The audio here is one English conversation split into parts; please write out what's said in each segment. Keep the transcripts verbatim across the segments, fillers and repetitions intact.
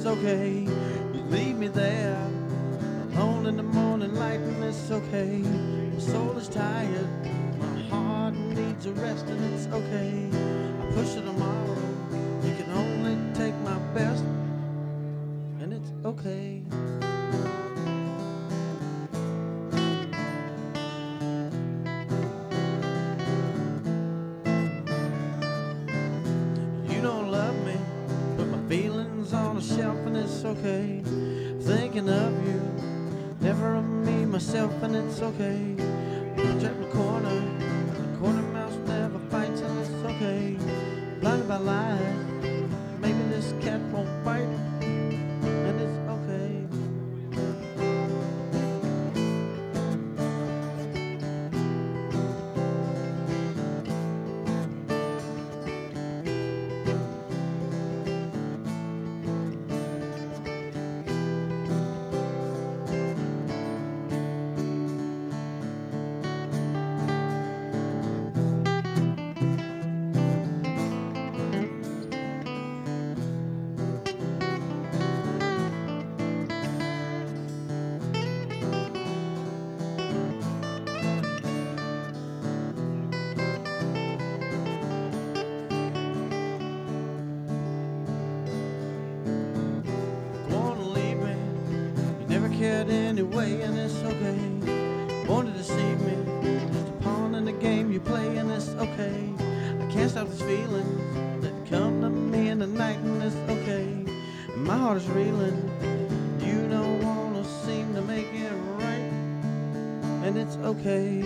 okay. You leave me there alone in the morning light, and it's okay. My soul is tired, my heart needs a rest, and it's okay. I push it tomorrow, you can only take my best, and it's okay. You don't love me, put my feelings on a shelf, and it's okay. Thinking of you, never of me, myself, and it's okay. Trap the corner, the corner mouse never fights, and it's okay. Blinded by lies, maybe this cat won't bite, and it's okay. Cared anyway, and it's okay. Born to deceive me, just a pawn in the game you play, and it's okay. I can't stop this feeling that come to me in the night, and it's okay. My heart is reeling, you don't wanna seem to make it right, and it's okay.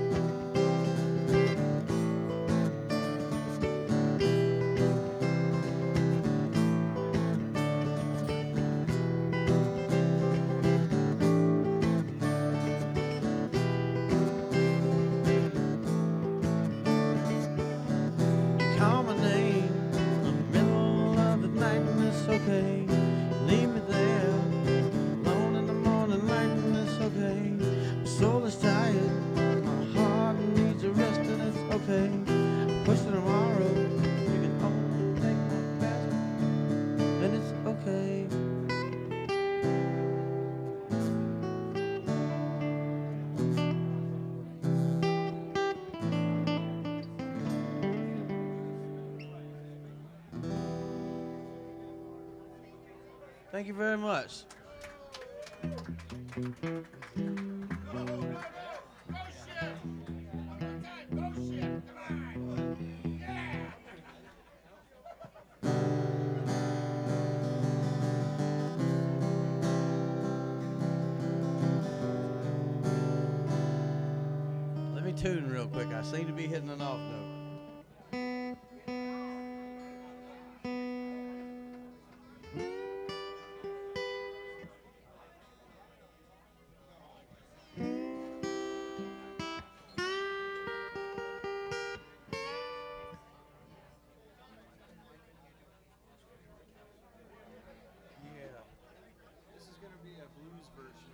Okay, leave me there alone in the morning light, and it's okay. My soul is tired, my heart needs a rest, and it's okay. Push it tomorrow, you can only take my best, and it's okay. Thank you very much. Let me tune real quick. I seem to be hitting an off note. This is going to be a blues version.